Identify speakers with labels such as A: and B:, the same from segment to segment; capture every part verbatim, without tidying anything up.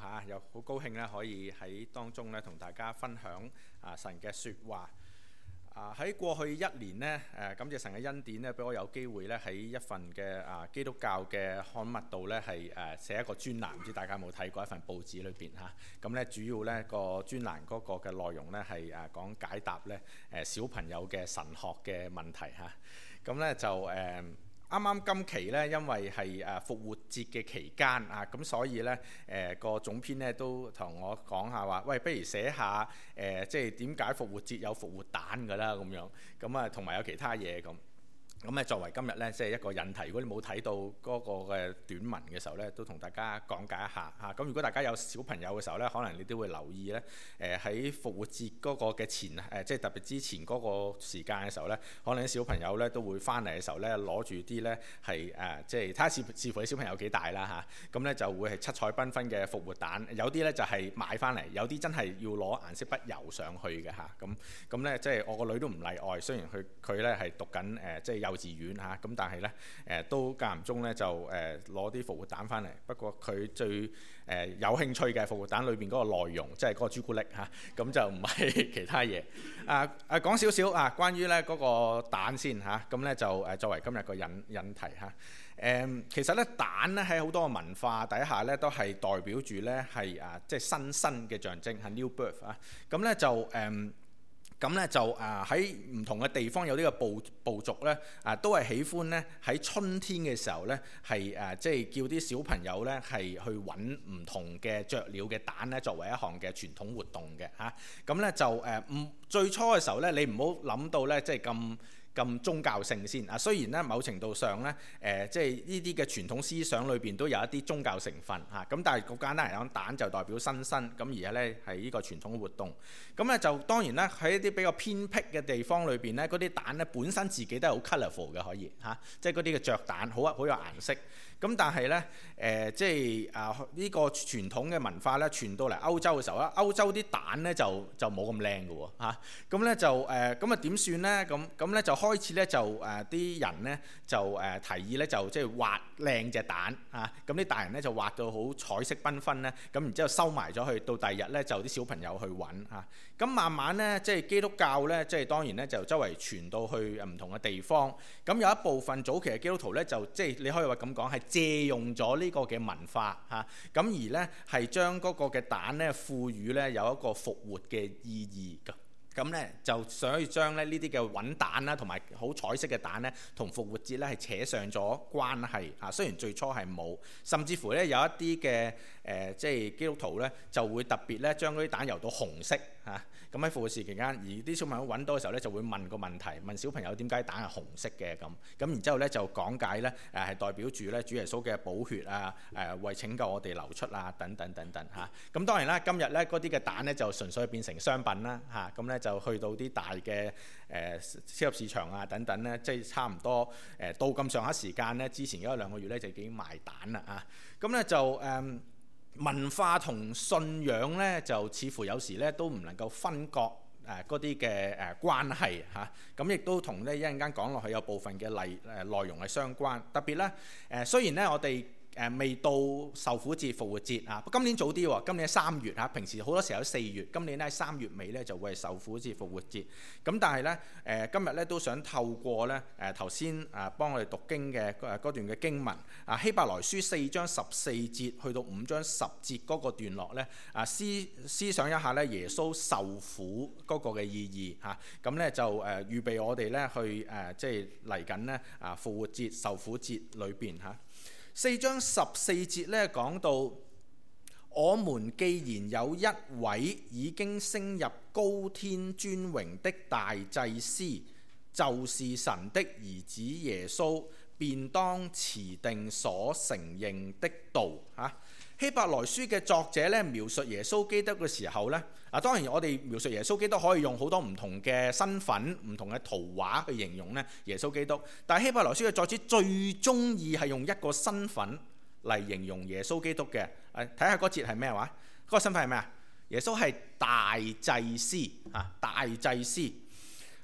A: 嚇，又好高興咧可以喺當中咧同大家分享啊神嘅説話。啊喺過去一年呢，誒感謝神嘅恩典咧，俾我有機會咧喺一份嘅啊基督教嘅刊物度咧係誒寫一個專欄，唔知大家有冇睇過一份報紙裏邊嚇？咁咧主要咧個專欄嗰個嘅內容咧係誒講解答咧誒小朋友嘅神學嘅問題嚇。咁咧就誒。啱啱今期咧，因為係誒復活節嘅期間啊，咁所以咧誒個總編咧都同我講下話，喂，不如寫下誒、呃、即係點解復活節有復活蛋㗎啦咁樣，咁啊同埋有其他嘢咁。咁咧作為今日咧即係一個引題，如果你冇睇到嗰個嘅短文嘅時候咧，都同大家講解一下嚇。咁如果大家有小朋友嘅時候咧，可能你都會留意咧，誒喺復活節嗰個嘅前誒，即係特別之前嗰個時間嘅時候咧，可能啲小朋友咧都會翻嚟嘅時候咧，攞住啲咧係誒，即係睇下視視乎你小朋友幾大啦嚇。咁咧就會係七彩繽紛嘅復活蛋，有啲咧就係買翻嚟，有啲真係要攞顏色筆油上去嘅嚇。咁咁咧即係我個女都唔例外，雖然佢佢咧係讀緊誒即係幼稚園嚇，咁但係咧誒都間唔中咧就誒攞啲復活蛋翻嚟。不過佢最誒、呃、有興趣嘅復活蛋裏邊嗰個內容，即係嗰個朱古力嚇，咁、啊、就唔係其他嘢。啊啊講少少啊，關於咧嗰個蛋先嚇，咁、啊、咧就誒作為今日個引引題嚇。誒、啊、其實咧蛋咧喺好多個文化底下咧都係代表住咧係啊即係新生嘅象徵係 new birth 啊。咁咧就誒。咁咧就啊喺唔同嘅地方有呢個部部族咧啊都係喜歡咧喺春天嘅時候咧係誒即係叫啲小朋友咧係去揾唔同嘅雀鳥嘅蛋咧作為一項嘅傳統活動嘅嚇。咁咧就誒唔最初嘅時候咧你唔好諗到咧即係咁咁宗教性先啊。雖然咧某程度上咧誒即係呢啲嘅傳統思想裏邊都有一啲宗教成分嚇。咁但係好簡單嚟講，蛋就代表新生，咁而家咧係呢個傳統活動。咁咧就當然咧喺一啲比較偏僻嘅地方裏邊咧，嗰啲蛋咧本身自己都係好 colourful 嘅，可以嚇、啊，即係嗰啲嘅雀蛋好好有顏色。咁但係咧誒即係啊呢、呢個傳統嘅文化咧傳到嚟歐洲嘅時候咧，歐洲啲蛋咧就就冇咁靚嘅喎嚇。咁咧就誒咁啊點算咧？咁咁咧就開始咧就誒啲、呃、人咧就誒、呃、提議咧就即係畫靚隻蛋啊。咁啲大人咧就畫到好彩色繽紛咧，咁然之後收埋咗去，到第二日咧就啲小朋友去揾嚇。咁、啊、慢慢咧即係基督教咧，即係當然咧就周圍傳到去唔同嘅地方。咁有一部分早期嘅基督徒咧就即係你可以話咁講係借用咗呢個嘅文化嚇，咁、啊、而咧係將嗰個嘅蛋咧賦予咧有一個復活嘅意義㗎。咁咧就想要將咧呢啲嘅揾蛋啦，同埋好彩色嘅蛋咧，同復活節咧係扯上咗關係嚇。雖然最初係冇，甚至乎咧有一啲嘅誒，即係基督徒咧就會特別咧將嗰啲蛋油到紅色嚇。咁喺復活節期間，而啲小朋友揾到嘅時候咧，就會問個問題，問小朋友點解蛋係紅色嘅咁。咁然之後咧就講解咧誒係代表住咧主耶穌嘅寶血啊，誒為拯救我哋流出啊等等等等嚇。咁當然啦，今日咧嗰啲嘅蛋咧就純粹變成商品啦嚇。咁咧就去到啲大嘅誒、呃、超級市場啊等等咧，即係差唔多誒、呃、到咁上下時間咧，之前嗰一兩個月咧就已經賣蛋啦啊！咁咧就誒、呃、文化同信仰咧，就似乎有時咧都唔能夠分割誒嗰啲嘅誒關係嚇。咁、啊、亦都同咧一陣間講落去有部分嘅例誒內容係相關，特別咧誒、呃、雖然咧我哋誒未到受苦節復活節啊！今年早啲喎，今年喺三月嚇，平時好多時候喺四月，今年咧喺三月尾咧就會係受苦節復活節。咁但係咧誒今日咧都想透過咧誒頭先誒幫我哋讀經嘅誒嗰段嘅經文啊，希伯來書四章十四節去到五章十節嗰個段落咧啊，思思想一下咧耶穌受苦嗰個嘅意義嚇。咁、啊、咧就誒、呃、預備我哋咧去誒、呃、即係嚟緊咧啊復活節受苦節裏邊嚇。四章十四節咧講到，我們既然有一位已經升入高天尊榮的大祭司，就是神的兒子耶穌，便當持定所承認的道嚇。希伯來書嘅作者咧描述耶穌基督嘅時候咧，啊當然我哋描述耶穌基督可以用好多唔同嘅身份、唔同嘅圖畫去形容咧耶穌基督，但係希伯來書嘅作者最中意係用一個身份嚟形容耶穌基督嘅。誒睇下嗰節係咩話？嗰個身份係咩啊？耶穌係大祭司啊，大祭司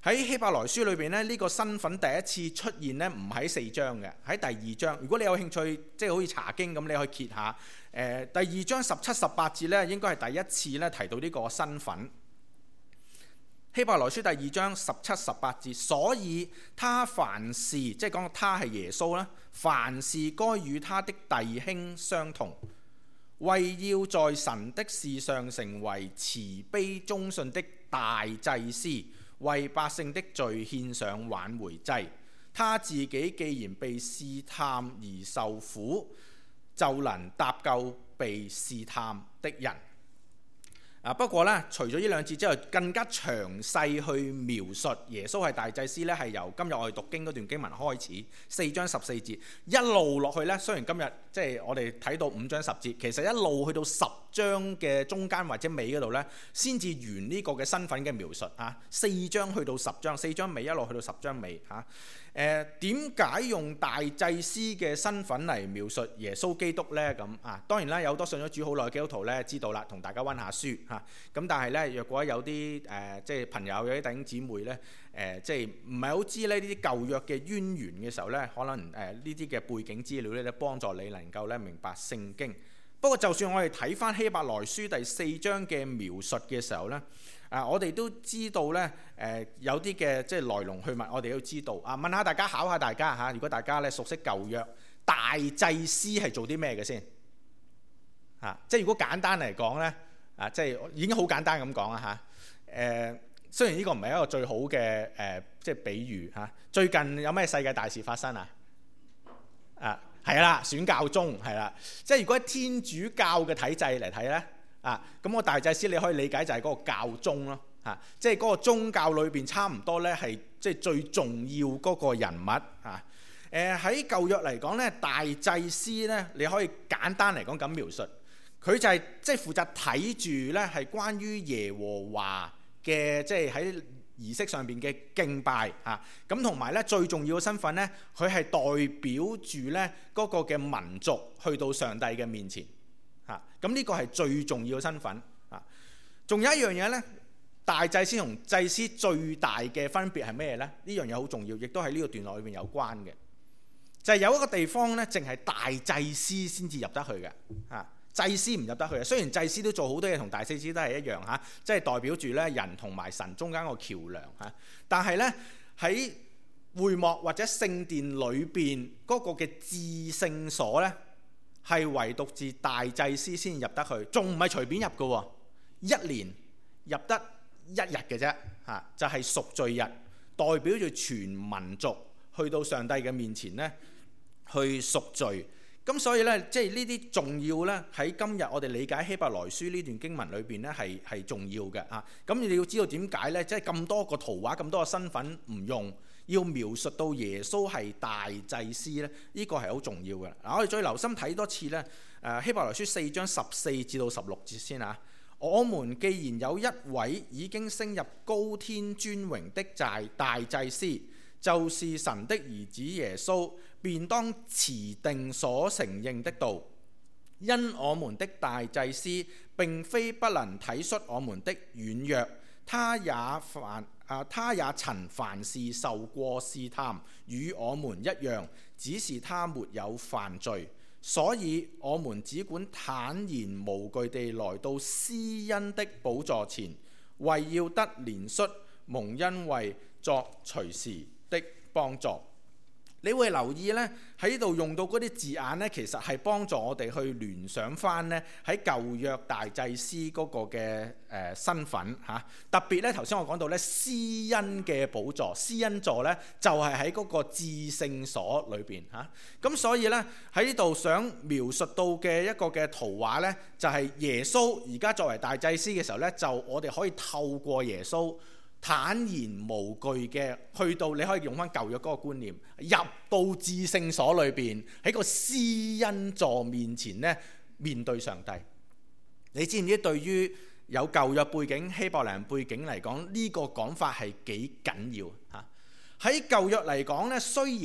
A: 喺希伯來書裏邊咧，呢、這個身份第一次出現呢，唔喺四章嘅，喺第二章。如果你有興趣，即係好似查經咁，你可以揭下。誒、呃，第二章十七、十八節呢，應該係第一次咧提到呢個身份。希伯來書第二章十七、十八節，所以他凡事，即係講他係耶穌啦，凡事該與他的弟兄相同，為要在神的事上成為慈悲忠信的大祭司。為百姓的罪獻上挽回祭，他自己既然被試探而受苦，就能搭救被試探的人。啊，不過呢，除咗呢兩節之外，更加詳細去描述耶穌係大祭司呢，係由今日我哋讀經嗰段經文開始，四章十四節一路落去呢。雖然今日即係我哋睇到五章十節，其實一路去到十章嘅中間或者尾嗰度呢，先至完呢個嘅身份嘅描述啊。四章去到十章，四章尾一路去到十章尾嚇。誒，點解用大祭司嘅身份嚟描述耶穌基督呢？咁啊，當然啦，有好多信咗主好耐嘅基督徒咧知道啦，同大家溫下書嚇。咁但係咧，若果有啲誒、呃、即係朋友有啲弟兄姊妹咧誒、呃，即係唔係好知咧呢啲舊約嘅淵源嘅時候咧，可能誒呢啲嘅背景資料咧，幫助你能夠咧明白聖經。不過就算我哋睇翻希伯來書第四章嘅描述嘅時候咧，啊，我哋都知道咧，誒、呃、有啲嘅即係來龍去脈，我哋都知道。啊，問下大家，考下大家嚇，如果大家咧熟悉舊約，大祭司係做啲咩嘅先？嚇、啊，即係如果簡單嚟講咧，啊，即係已經好簡單咁講啊嚇。誒，雖然呢個唔係一個最好嘅誒、呃，即係比喻嚇、啊。最近有咩世界大事發生啊？啊，係啦，選教宗係啦。即係如果喺天主教嘅體制嚟睇咧。啊，咁個大祭司你可以理解就係嗰個教宗咯，嚇、啊，即係嗰個宗教裏邊差唔多咧係即係最重要嗰個人物啊。誒喺舊約嚟講咧，大祭司咧你可以簡單嚟講咁描述，佢就係即係負責睇住咧係關於耶和華嘅即係喺儀式上邊嘅敬拜嚇，咁同埋咧最重要嘅身份咧，佢係代表住咧嗰個嘅民族去到上帝嘅面前。嚇，咁呢個係最重要嘅身份啊！仲有一樣嘢呢，大祭司同祭司最大嘅分別係咩呢？呢樣嘢好重要，亦都係呢個段落裏邊有關嘅，就係、是、有一個地方呢，淨係大祭司先至入得去嘅嚇，祭司唔入得去嘅。雖然祭司都做好多嘢，同大祭司都係一樣嚇，即係代表住咧人同埋神中間個橋梁嚇，但係呢，喺會幕或者聖殿裏邊嗰個嘅至聖所呢，係唯獨至大祭司先入得去，仲唔係隨便入嘅喎？一年入得一日嘅啫，嚇就係贖罪日，代表住全民族去到上帝嘅面前呢，去贖罪。咁所以呢，即係呢啲重要呢，喺今日我哋理解希伯來書呢段經文裏邊呢，係係重要嘅啊。咁你要知道點解呢？即係咁多個圖畫，咁多個身份唔用。要描述到耶穌係大祭司咧，呢、這個係好重要嘅。嗱，我哋再留心睇多次咧。誒，希伯來書四章十四至到十六節先啊。我們既然有一位已經升入高天尊榮的大大祭司，就是神的兒子耶穌，便當持定所承認的道。因我們的大祭司並非不能體恤我們的軟弱，他也凡。啊！他也曾凡事受過試探，與我們一樣，只是他沒有犯罪。所以我們只管坦然無懼地來到施恩的寶座前，為要得憐恤，蒙恩惠，作隨時的幫助。你會留意呢，喺呢度用到嗰啲字眼呢，其實係幫助我哋去聯想翻呢喺舊約大祭司嗰個嘅誒、呃、身份嚇、啊。特別呢，頭先我講到呢施恩嘅寶座，施恩座呢就係喺嗰個至聖所裏邊嚇。咁、啊、所以呢，喺呢度想描述到嘅一個嘅圖畫呢，就係、是、耶穌而家作為大祭司嘅時候呢，就我哋可以透過耶穌。坦然無懼嘅去到，你可以用翻舊約嗰個觀念，入到至聖所裏邊，喺個施恩座面前咧，面對上帝。你知唔知對於有舊約背景希伯來人背景嚟講，呢個講法係幾緊要嚇？喺舊約嚟講咧，雖然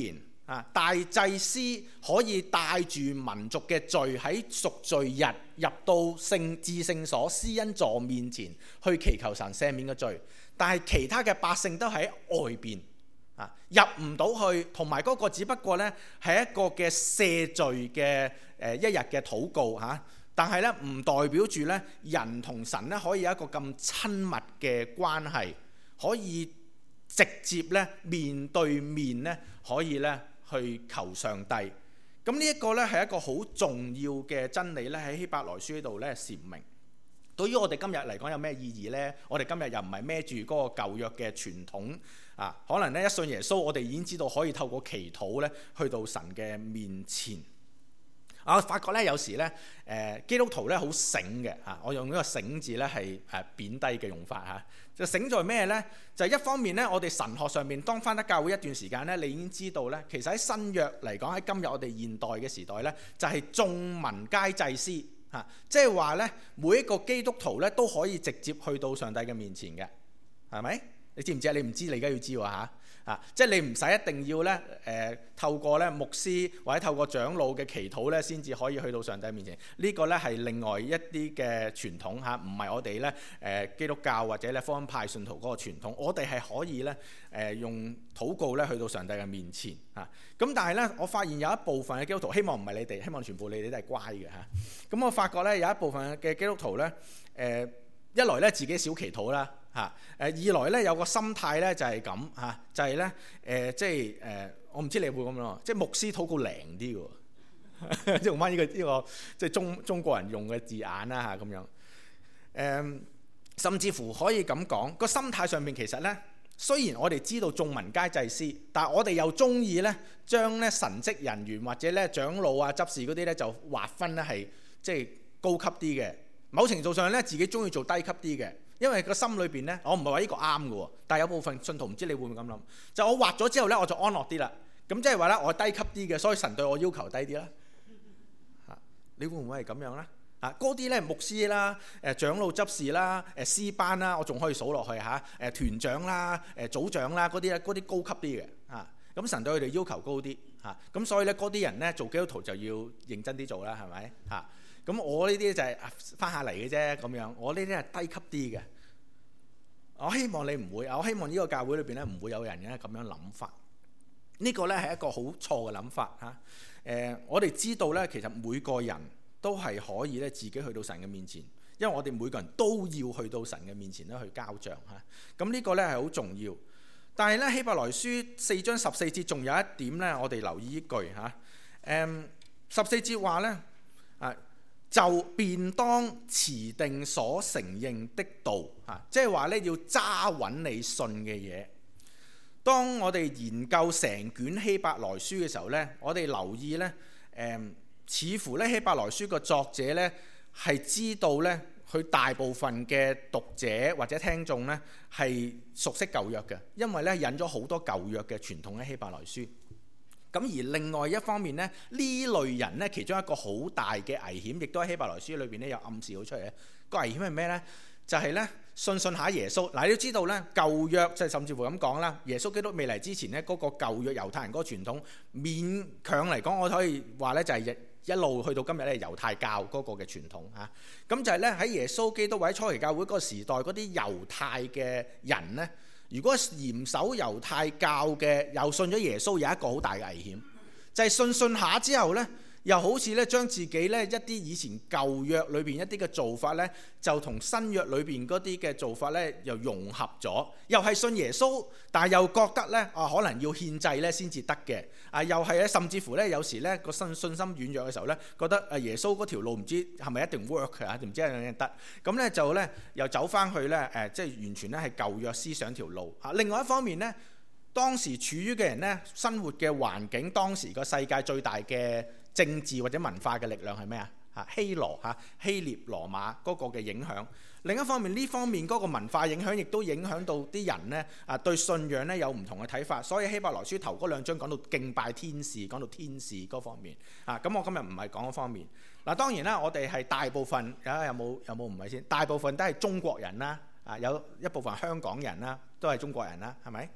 A: 啊，大祭司可以帶住民族嘅罪喺贖罪日入到聖至聖所施恩座面前去祈求神赦免嘅罪，但係其他嘅百姓都喺外邊啊，入唔到去，同埋嗰個只不過呢係一個嘅赦罪嘅誒一日嘅禱告嚇、啊，但係呢唔代表住呢人同神呢可以有一個咁親密嘅關係，可以直接呢面對面呢可以呢去求上帝。咁呢一個呢係一個好重要嘅真理呢，喺希伯來書呢度呢闡明。對於我哋今日嚟講有咩意義呢？我哋今日又唔係孭住嗰個舊約嘅傳統啊，可能呢一信耶穌，我哋已經知道可以透過祈禱呢去到神嘅面前。我發覺咧，有時咧，誒、呃、基督徒咧好醒嘅嚇，我用呢個醒字咧係誒貶低嘅用法嚇。就醒在咩咧？就係、一方面咧，我哋神學上面當返得教會一段時間咧，你已經知道咧，其實喺新約嚟講，喺今日我哋現代嘅時代咧，就係、是、眾民皆祭司嚇，即係話咧，每一個基督徒咧都可以直接去到上帝嘅面前嘅，係咪？你知唔知啊？你唔知，你而家要知喎嚇。啊！即係你唔使一定要咧，誒、呃、透過咧牧師或者透過長老嘅祈禱咧，先至可以去到上帝面前。這個、呢個咧係另外一啲嘅傳統嚇，唔、啊、係我哋咧誒基督教或者咧福音派信徒嗰個傳統。我哋係可以咧誒、呃、用禱告咧去到上帝嘅面前嚇。咁、啊、但係咧，我發現有一部分嘅基督徒，希望唔係你哋，希望全部你哋都係乖嘅嚇。咁、啊、我發覺咧有一部分嘅基督徒咧，誒、呃、一來咧自己少祈禱啦。嚇誒，二來咧有個心態咧就係咁嚇，就係咧誒，即係誒、呃，我唔知你會咁咯，即係牧師禱告靈啲嘅喎，即用翻呢個呢、呢個即係中中國人用嘅字眼啦嚇咁樣誒、呃，甚至乎可以咁講，個心態上面其實咧，雖然我哋知道眾民皆祭司，但係我哋又中意咧將咧神職人員或者咧長老啊執事嗰啲咧就劃分咧係即係高級啲嘅，某程度上咧自己中意做低級啲嘅。因為個心裏邊咧，我唔係話呢個啱嘅喎，但係有部分信徒唔知你會唔會咁諗，就我畫咗之後咧，我就安樂啲啦。咁即係話咧，我低級啲嘅，所以神對我要求低啲啦。嚇，你會唔會係咁樣咧？嚇，嗰啲咧牧師啦、誒長老執事啦、誒詩班啦，我仲可以數落去嚇。誒團長啦、誒組長啦，嗰啲咧嗰啲高級啲嘅嚇。咁神對佢哋要求高啲嚇，咁所以咧嗰啲人咧做基督徒就要認真啲做啦，係咪嚇？咁我呢啲就係翻下嚟嘅啫，咁樣我呢啲係低級啲嘅。我希望你唔會，我希望呢個教會裏邊咧唔會有人咧咁樣諗法。呢個咧係一個好錯嘅諗法嚇。誒、呃，我哋知道咧，其實每個人都係可以咧自己去到神嘅面前，因為我哋每個人都要去到神嘅面前咧去交賬嚇。咁呢個咧係好重要。但係咧希伯來書四章十四節仲有一點咧，我哋留意呢句嚇。誒、呃，十四節話咧啊。就便當持定所承認的道，嚇，即係話咧要揸穩你信嘅嘢。當我哋研究成卷希伯來書嘅時候咧，我哋留意咧，誒、呃，似乎咧希伯來書個作者咧係知道咧，佢大部分嘅讀者或者聽眾咧係熟悉舊約嘅，因為咧引咗好多舊約嘅傳統喺希伯來書。咁而另外一方面咧，呢類人咧，其中一個好大嘅危險，亦都喺希伯來書裏邊咧有暗示到出嚟嘅。個危險係咩咧？就係、是、咧信信下耶穌。嗱，你要知道咧，舊約即係甚至乎咁講啦，耶穌基督未嚟之前咧，嗰、那個舊約猶太人嗰個傳統，勉強嚟講，我可以話咧就係一一路去到今日咧猶太教嗰個嘅傳統嚇。咁、啊、就係咧喺耶穌基督或者初期教會嗰個時代嗰啲猶太嘅人咧。如果嚴守猶太教嘅，又信咗耶穌，有一個好大嘅危險，就係、是、信信下之後呢，又好似咧將自己咧一啲以前舊約裏邊一啲嘅做法呢，就同新約裏邊嗰啲嘅做法呢，又融合咗，又係信耶穌，但係又覺得呢，啊可能要獻祭呢先至得嘅，啊又係咧甚至乎呢，有時呢個信信心軟弱嘅時候呢，覺得啊耶穌嗰條路唔知係咪一定 work 啊，唔知係咪得，咁呢就呢，又走翻去呢，誒、呃、即係完全呢係舊約思想條路啊。另外一方面呢，當時處於嘅人呢，生活嘅環境，當時個世界最大嘅政治或者文化嘅力量係咩啊？嚇希羅嚇希臘羅馬嗰個嘅影響。另一方面，呢方面嗰個文化影響，亦都影響到啲人呢啊對信仰呢有唔同嘅睇法。所以希伯來書頭嗰兩章講到敬拜天使，講到天使嗰方面啊。咁我今日唔係講嗰方面。嗱，當然啦，我哋係大部分啊有冇有冇唔係先？大部分都係中國人啦，啊有一部分香港人啦，都係中國人啦，係咪？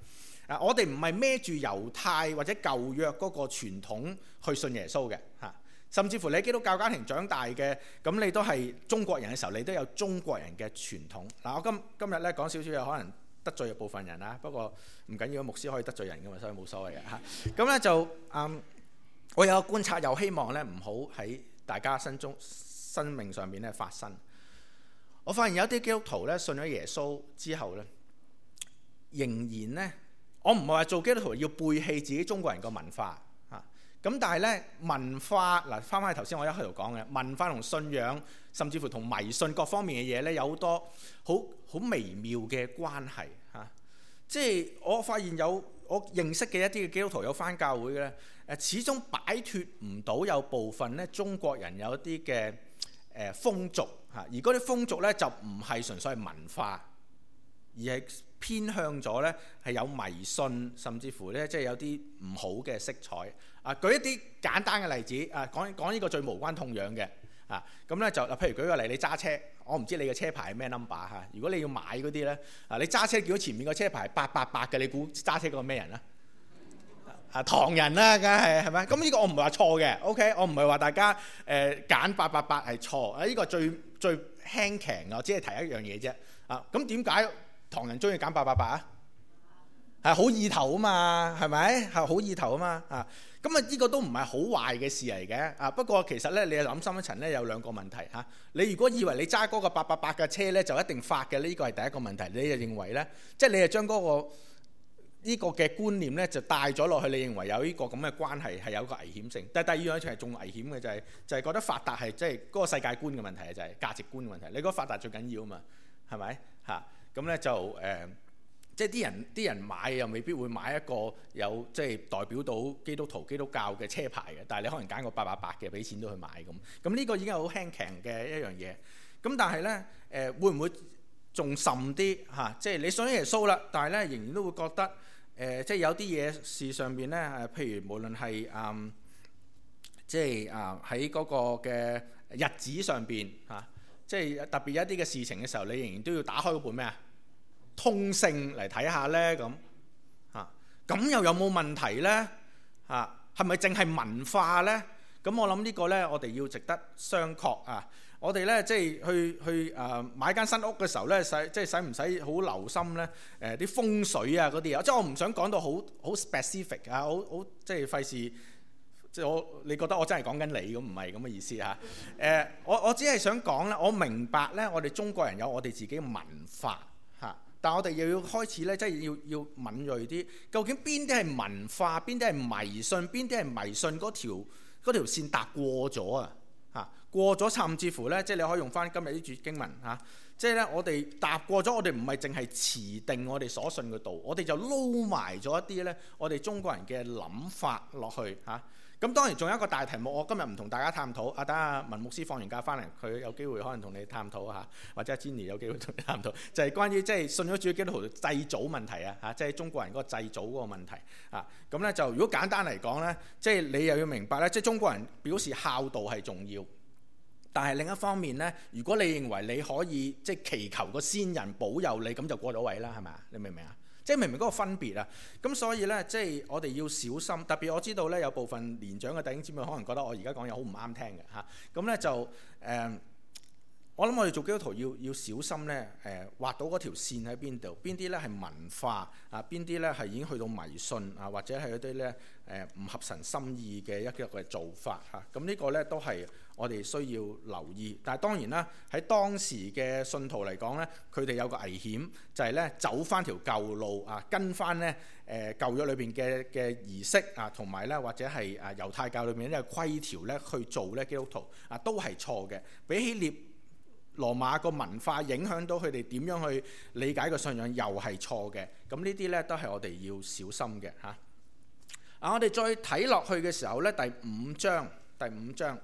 A: 啊，我哋唔係孭住猶太或者舊約嗰個傳統去信耶穌嘅嚇。甚至乎你喺基督教家庭長大嘅，咁你都係中國人嘅時候，你都有中國人嘅傳統。嗱，我今今日咧講少少有可能得罪部分人啦，不過唔緊要，牧師可以得罪人㗎嘛，所以冇所謂嘅嚇。咁咧就嗯，我有個觀察，又希望咧唔好喺大家身中生命上面咧發生。我發現有啲基督徒咧信咗耶穌之後咧，仍然咧，我唔係話做基督徒要背棄自己中國人個文化嚇，咁但係咧文化嗱，翻返去頭先我一開頭講嘅文化同信仰，甚至乎同迷信各方面嘅嘢咧，有好多好好微妙嘅關係嚇。即係我發現有我認識嘅一啲嘅基督徒有返教會嘅咧，誒始終擺脫唔到有部分咧中國人有一啲嘅誒風俗嚇，而嗰啲風俗咧就唔係純粹係文化，而係偏向咗咧係有迷信，甚至乎咧即係有啲唔好嘅色彩啊。舉一啲簡單嘅例子啊，講講呢個最無關痛癢嘅啊，咁咧就嗱，譬如舉個例，你揸車，我唔知你嘅車牌係咩 number 嚇。如果你要買嗰啲咧啊，你揸車見到前面個車牌八八八嘅，你估揸車嗰個咩人啊？啊，唐人啦，梗係係咪？咁呢個我唔係話錯嘅 ，OK， 我唔係話大家誒揀八八八係錯啊。呢個最最輕騎嘅，我只係提一樣嘢啫啊。咁點解唐人中意揀八八八啊？係好意頭啊嘛，係咪？係好意頭啊嘛啊。咁啊，呢個都唔係好壞嘅事嚟嘅啊。不過其實咧，你諗深一層咧，有兩個問題嚇、啊。你如果以為你揸嗰個八八八嘅車咧就一定發嘅，呢、這個係第一個問題。你就認為咧，即係你係將嗰個呢個嘅觀念咧就帶咗落去，你認為有呢個咁嘅關係係有一個危險性。但係第二樣就係仲危險嘅就係、是、就係、是、覺得發達係即係嗰個世界觀嘅問題，就係、是、價值觀嘅問題。你覺得發達最緊要啊嘛，係咪嚇？咁咧就誒。呃即係啲人啲人買又未必會買一個有即係代表到基督徒基督教嘅車牌嘅，但係你可能揀個八八八嘅，俾錢都去買咁。咁呢個已經係好輕強嘅一樣嘢。咁但係咧誒會唔會仲甚啲嚇、啊？即係你信耶穌啦，但係咧仍然都會覺得誒、呃，即係有啲嘢事上邊咧誒，譬如無論係嗯，即係啊喺嗰個嘅日子上邊嚇、啊，即係特別一啲嘅事情嘅時候，你仍然都要打開嗰本咩啊？通勝嚟睇下咧，咁嚇咁又有冇問題咧？嚇係咪淨係文化咧？咁我諗呢個咧，我哋要值得商榷啊！我哋咧即係去去誒、呃、買間新屋嘅時候咧，使即係使唔使好留心咧？誒、呃、啲風水啊嗰啲啊，即係我唔想講到好好 specific 啊，好好即係費事即係我你覺得我真係講緊你咁，唔係咁嘅意思嚇。誒、呃、我我只係想講咧，我明白咧，我哋中國人有我哋自己嘅文化。但係我哋又要開始咧，即係要要敏鋭啲。究竟邊啲係文化，邊啲係迷信，邊啲係迷信嗰條嗰條線踏過咗啊？嚇過咗，甚至乎咧，即係你可以用翻今日呢節經文嚇、啊，即係咧我哋踏過咗，我哋唔係淨係持定我哋所信嘅道，我哋就撈埋咗一啲咧，我哋中國人嘅諗法落去嚇。咁、啊、當然仲有一個大題目，我今日唔同大家探討。啊，等阿文牧師放完假翻嚟，佢有機會可能同你探討下，或者阿 Jenny 有機會同你探討，就係、是、關於即係信咗主基督徒祭祖問題啊！嚇，即係中國人嗰個祭祖嗰個問題啊。咁咧就如果簡單嚟講咧，即係你又要明白咧，即係中國人表示孝道係重要，但係另一方面咧，如果你認為你可以即係祈求個先人保佑你，咁就過咗位啦，係咪啊？你明唔明啊？即係明明嗰個分別啊，咁所以咧，即係我哋要小心。特別我知道咧，有部分年長嘅弟兄姊妹可能覺得我而家講嘢好唔啱聽嘅嚇。咁咧就誒、呃，我諗我哋做基督徒要要小心咧，誒、呃、畫到嗰條線喺邊度？邊啲咧係文化啊？邊啲咧係已經去到迷信啊？或者係一啲咧誒唔合神心意嘅一個嘅做法嚇？咁、啊、呢個咧都係我哋需要留意。但係當然啦，喺當時嘅信徒嚟講咧，佢哋有個危險就係咧走翻條舊路啊，跟翻咧誒舊約裏邊嘅嘅儀式啊，同埋咧或者係啊猶太教裏面呢個規條咧去做咧基督徒啊，都係錯嘅。比起列羅馬個文化影響到佢哋點樣去理解個信仰，又係錯嘅。咁呢啲咧都係我哋要小心嘅嚇。啊，我哋再睇落去嘅時候咧，第五章第五章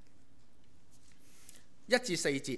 A: 一至四節，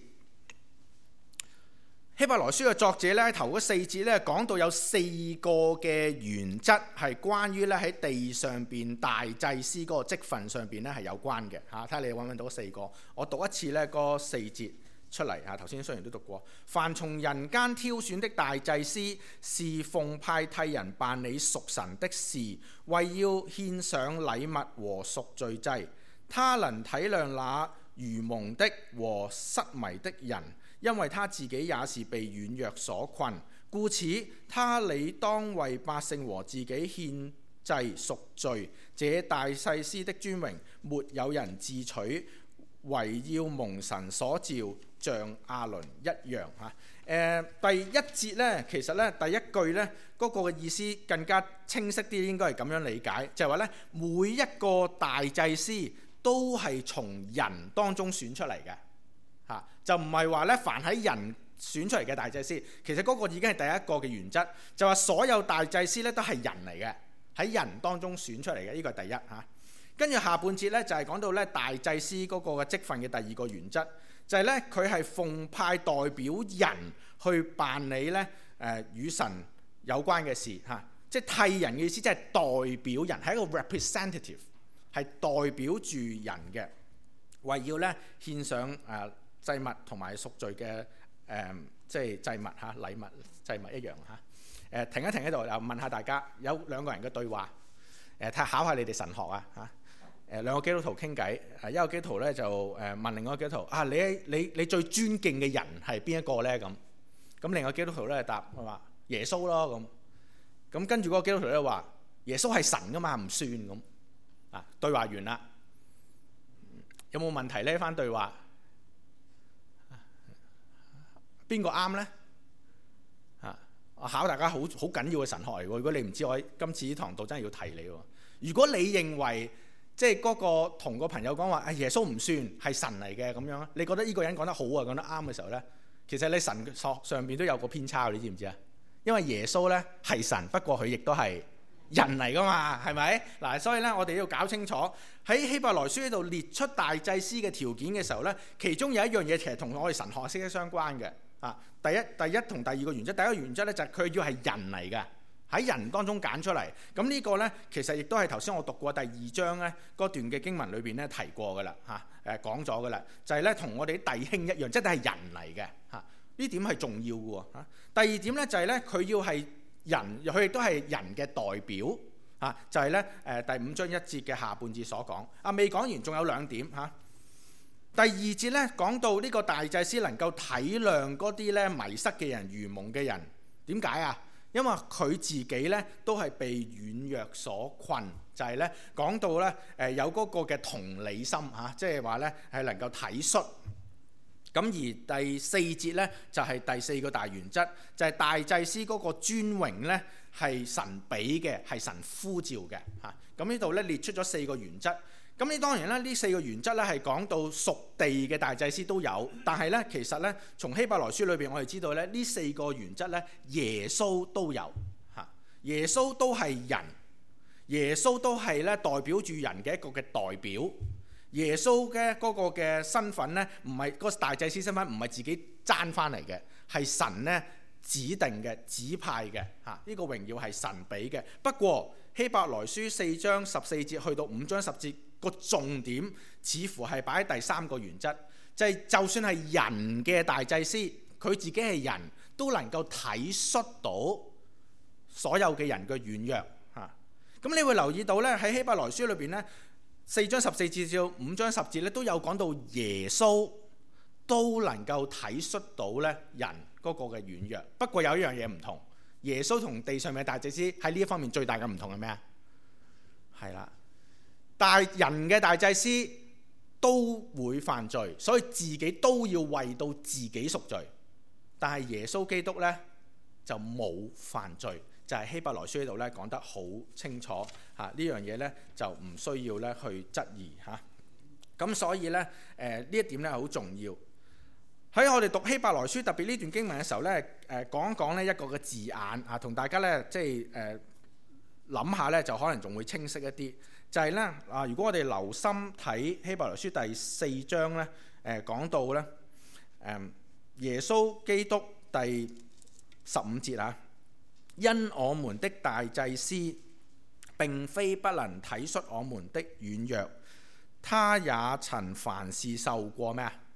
A: 希伯來書嘅作者咧頭嗰四節咧講到有四個嘅原則係關於咧喺地上邊大祭司嗰個職分上邊咧係有關嘅嚇。睇下你揾唔揾到四個？我讀一次咧嗰四節。 出嚟啊！頭先雖然都讀過，凡從人間挑選的大祭司，是奉派替人辦理屬神的事，為要獻上禮物和贖罪祭。他能體諒那愚蒙的和失迷的人，因為他自己也是被軟弱所困，故此他理當為百姓和自己獻祭贖罪。這大祭司的尊榮，沒有人自取，為要蒙神所召，像亞倫一樣嚇。誒、呃、第一節呢，其實呢第一句呢嗰、那個嘅意思更加清晰啲，應該係咁樣理解，就係話呢，每一個大祭司都係從人當中選出嚟嘅嚇，就唔係話呢，凡喺人選出嚟嘅大祭司，其實嗰個已經係第一個嘅原則，就話所有大祭司呢都係人嚟嘅，喺人當中選出嚟嘅，呢個係第一嚇。跟住下半節咧就係講到咧大祭司嗰個嘅職分嘅第二個原則，就係咧佢係奉派代表人去辦理咧誒與神有關嘅事嚇，即係替人嘅意思，即係代表人，係一個 representative， 係代表住人嘅，為要咧獻上誒祭物同埋贖罪嘅誒即係祭物嚇禮物祭物一樣嚇。誒停一停喺度，又問下大家，有兩個人嘅對話，誒睇下考下你哋神學啊嚇。誒兩個基督徒傾偈，誒一個基督徒咧就誒問另外一個基督徒啊，你你你最尊敬嘅人係邊一個咧？咁咁另外一個基督徒咧答佢話耶穌咯咁，咁跟住嗰個基督徒咧話耶穌係神噶嘛，唔算咁啊。對話完啦，有冇問題呢？翻對話邊個啱咧？啊，我考大家好好緊要嘅神學嚟喎。如果你唔知，我喺今次呢堂度真係要提你喎。如果你認為即係嗰個同個朋友講話，誒耶穌唔算係神嚟嘅咁樣，你覺得呢個人講得好啊，講得啱嘅時候呢，其實你神學上邊都有個偏差，你知唔知啊？因為耶穌呢係神，不過佢亦都係人嚟噶嘛，係咪？嗱，所以呢，我哋要搞清楚喺希伯來書呢度列出大祭司嘅條件嘅時候呢，其中有一樣嘢其實同我哋神學息息相關嘅啊。第一、第一同第二個原則，第一個原則呢就係佢要係人嚟嘅。喺人當中揀出嚟，咁呢個呢，其實亦都係頭先我讀過第二章呢嗰段嘅經文裏邊呢提過噶啦嚇，誒講咗噶啦，就係呢同我哋啲弟兄一樣，即係係人嚟嘅嚇，呢點係重要嘅喎嚇。第二點呢，就係呢佢要係人，佢亦都係人嘅代表嚇，就係呢誒第五章一節嘅下半節所講。啊未講完，仲有兩點嚇。第二節呢講到呢個大祭司能夠體諒嗰啲呢迷失嘅人、愚蒙嘅人，點解啊？因為佢自己咧都係被軟弱所困，就係咧講到咧誒有嗰個嘅同理心嚇，即係話咧係能夠體恤。咁而第四節咧就係第四個大原則，就係大祭司嗰個尊榮咧係神俾嘅，係神呼召嘅嚇。咁呢度咧列出咗四個原則。咁呢當然啦，呢四個原則咧係講到屬地嘅大祭司都有，但係咧其實咧從希伯來書裏邊我哋知道咧呢四個原則咧耶穌都有嚇，耶穌都係人，耶穌都係咧代表住人嘅一個嘅代表，耶穌嘅嗰個嘅身份咧唔係嗰個大祭司身份唔係自己爭翻嚟嘅，係神咧指定嘅指派嘅嚇，呢個榮耀係神俾嘅。不過希伯來書四章十四節去到五章十節。個重點似乎係擺喺第三個原則，就係、是、就算係人嘅大祭司，佢自己係人都能夠體恤到所有嘅人嘅軟弱嚇。咁、啊、你會留意到咧喺希伯來書裏邊咧四章十四節至五章十節咧都有講到耶穌都能夠體恤到咧人嗰個嘅軟弱。不過有一樣嘢唔同，耶穌同地上面嘅大祭司喺呢一方面最大嘅唔同係咩啊？係啦。大人嘅大祭司都會犯罪，所以自己都要為到自己贖罪。但係耶穌基督呢，就冇犯罪，就係、是、希伯來書呢度呢講得好清楚嚇。呢樣嘢呢，就唔需要呢去質疑嚇。咁所以呢，誒、呃、呢一點呢好重要。喺我哋讀希伯來書特別呢段經文嘅時候呢，誒、呃、講一講呢一個嘅字眼啊，同大家呢，即係誒諗下呢，就可能仲會清晰一啲。就係咧啊！如果我哋留心睇希伯來書第四章咧，誒、呃、講到咧，誒、呃、耶穌基督第十五節啊，因我們的大祭司並非不能體恤我們的軟弱，他也曾凡事受過咩啊？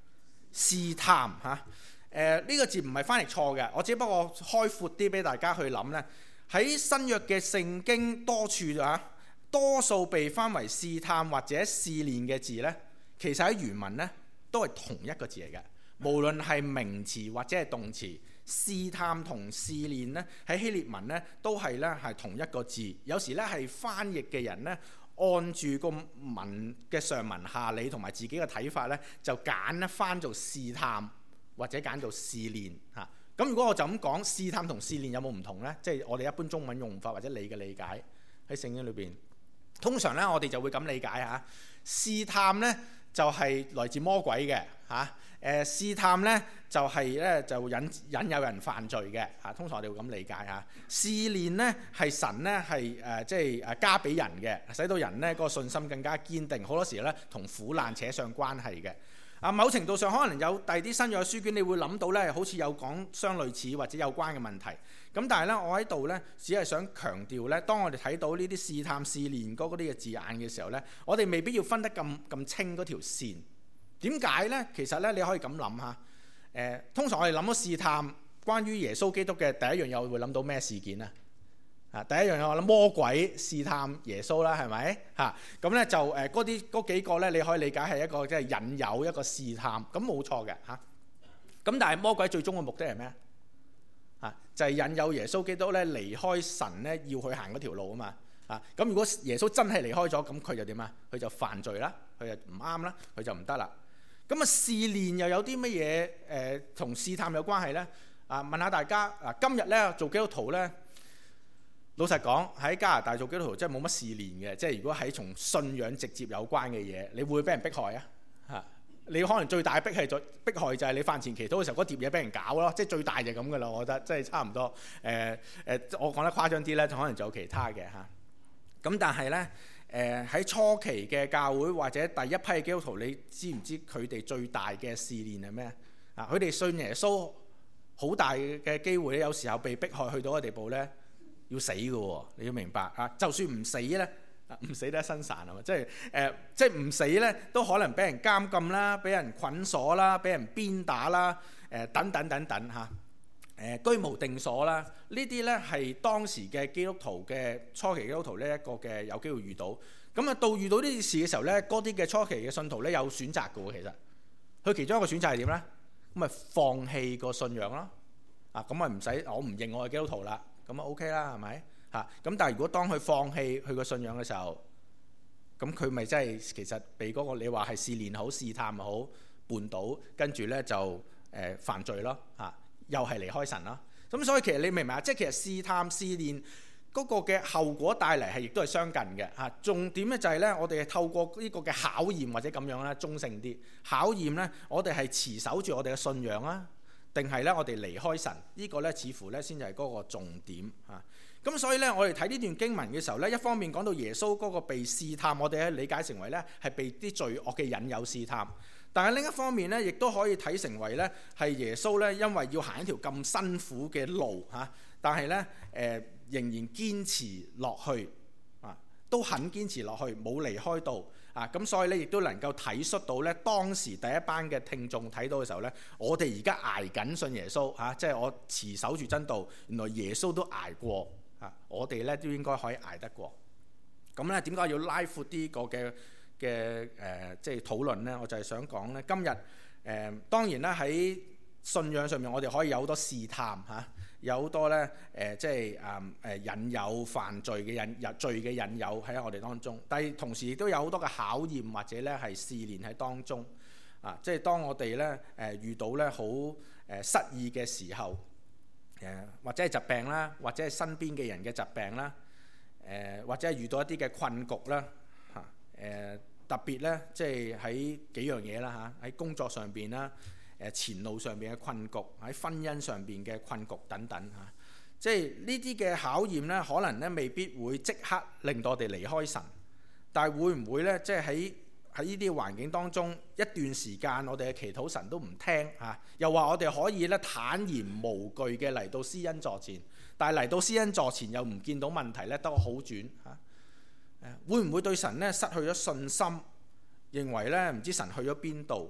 A: 試探嚇。誒、啊、呢、這個字唔係翻譯錯嘅，我只不過開闊啲俾大家去諗呢。喺新約嘅聖經多處啊，多數被翻為試探或者試煉嘅字呢，其實喺原文呢都係同一個字嚟嘅。無論係名詞或者係動詞，試探同試煉呢，喺希臘文呢都係呢係同一個字。有時呢係翻譯嘅人呢，按住個文嘅上文下理同埋自己嘅睇法呢，就揀一翻做試探或者揀做試煉嚇。咁如果我就咁講，試探同試煉有冇唔同呢？即係我哋一般中文用法或者你嘅理解喺聖經裏邊，通常呢，我哋就會咁理解嚇。試探呢就係來自魔鬼嘅嚇，誒試探呢就係咧就引引誘人犯罪嘅嚇。通常我哋會咁理解嚇。試煉呢係神呢係誒即係誒加俾人嘅，使到人呢嗰個信心更加堅定。好多時呢同苦難扯上關係嘅。啊，某程度上可能有第啲新約書卷，你會諗到咧，好似有講相類似或者有關嘅問題。咁但係咧，我喺度咧，只係想強調咧，當我哋睇到呢啲試探、試煉嗰啲嘅字眼嘅時候咧，我哋未必要分得咁咁清嗰條線。點解咧？其實咧，你可以咁諗下。誒，通常我哋諗到試探，關於耶穌基督嘅第一樣嘢，我會諗到咩事件啊？啊，第一樣嘢我諗魔鬼試探耶穌啦，係咪嚇？咁咧就誒嗰啲嗰幾個咧，你可以理解係一個即係引誘一個試探，咁冇錯嘅嚇。咁但係魔鬼最終嘅目的係咩啊？就係、是、引誘耶穌基督咧離開神咧，要去行嗰條路啊嘛。啊，咁如果耶穌真係離開咗，咁佢就點啊？佢就犯罪啦，佢就唔啱啦，佢就唔得啦。咁啊試煉又有啲乜嘢誒同試探有關係咧？啊，問下大家啊，今日咧做基督徒咧。老實講，喺加拿大做基督徒真係冇乜試煉嘅，即係如果喺從信仰直接有關嘅嘢，你會唔會俾人迫害啊？嚇，你可能最大迫害就迫害就係你飯前祈禱嘅時候嗰碟嘢俾人搞咯，即係最大就咁噶啦，我覺得即係差唔多。誒、呃、誒、呃，我講得誇張啲咧，就可能仲有其他嘅嚇。咁但係咧，誒喺初期嘅教會或者第一批嘅基督徒，你知唔知佢哋最大嘅試煉係咩啊？佢哋信耶穌好大嘅機會咧，有時候被迫害去到嘅地步咧。要死嘅喎，你要明白啊！就算唔死咧，唔死得一身潺係嘛？即係誒、呃，即係唔死咧，都可能俾人監禁啦，俾人捆鎖啦，俾人鞭打啦，誒、呃、等等等等嚇，誒、呃、居無定所啦。呢啲咧係當時嘅基督徒嘅初期基督徒呢一個嘅有機會遇到。咁啊，到遇到呢啲事嘅時候咧，嗰啲嘅初期嘅信徒咧有選擇嘅喎，其實佢其中一個選擇係點咧？咁咪放棄個信仰咯。啊，咁咪唔使我唔認我係基督徒啦。咁啊 OK 啦，係咪嚇？咁但係如果當佢放棄佢個信仰嘅時候，咁佢咪真係其實被嗰個你話係試煉好、試探好絆倒，跟住咧就誒、呃、犯罪咯嚇，又係離開神咯。咁所以其實你明唔明啊？即係其實試探、試煉嗰個嘅後果帶嚟係亦都係相近嘅嚇。重點咧就係咧，我哋透過呢個嘅考驗或者咁樣咧，中性啲考驗咧，我哋係持守住我哋嘅信仰啊。定係咧，我哋離開神呢、這個咧，似乎咧先至係嗰個重點嚇。咁、啊、所以咧，我哋睇呢段經文嘅時候咧，一方面講到耶穌嗰個被試探，我哋咧理解成為咧係被啲罪惡嘅引誘試探。但係另一方面咧，亦都可以睇成為咧係耶穌咧，因為要行一條咁辛苦嘅路嚇、啊，但係咧誒仍然堅持落去啊，都肯堅持落去，冇離開到。啊，咁所以咧，亦都能夠體恤到咧，當時第一班嘅聽眾睇到嘅時候咧，我哋而家捱緊信耶穌嚇、啊，即係我持守住真道，原來耶穌都捱過嚇、啊，我哋咧都應該可以捱得過。咁咧點解要拉闊啲個嘅嘅誒，即係討論咧？我就係想講咧，今日誒、呃、當然啦，喺信仰上面，我哋可以有好多試探嚇。啊有好多咧誒、呃，即係誒誒引誘犯罪嘅引誘罪嘅引誘喺我哋當中，但係同時亦都有好多嘅考驗或者咧係試煉喺當中啊！即係當我哋咧誒遇到咧好誒失意嘅時候，誒、呃、或者係疾病啦，或者係身邊嘅人嘅疾病啦，誒、呃、或者係遇到一啲嘅困局啦嚇誒，特別咧即係喺幾樣嘢啦嚇，喺工作上邊啦。誒前路上邊嘅困局，喺婚姻上邊嘅困局等等嚇，即係呢啲嘅考驗咧，可能咧未必會即刻令到我哋離開神，但係會唔會咧，即係喺喺呢啲環境當中一段時間，我哋嘅祈禱神都唔聽嚇，又話我哋可以咧坦然無懼嘅嚟到施恩座前，但係嚟到施恩座前又唔見到問題咧得好轉嚇，誒會唔會對神咧失去咗信心，認為咧唔知神去咗邊度啊？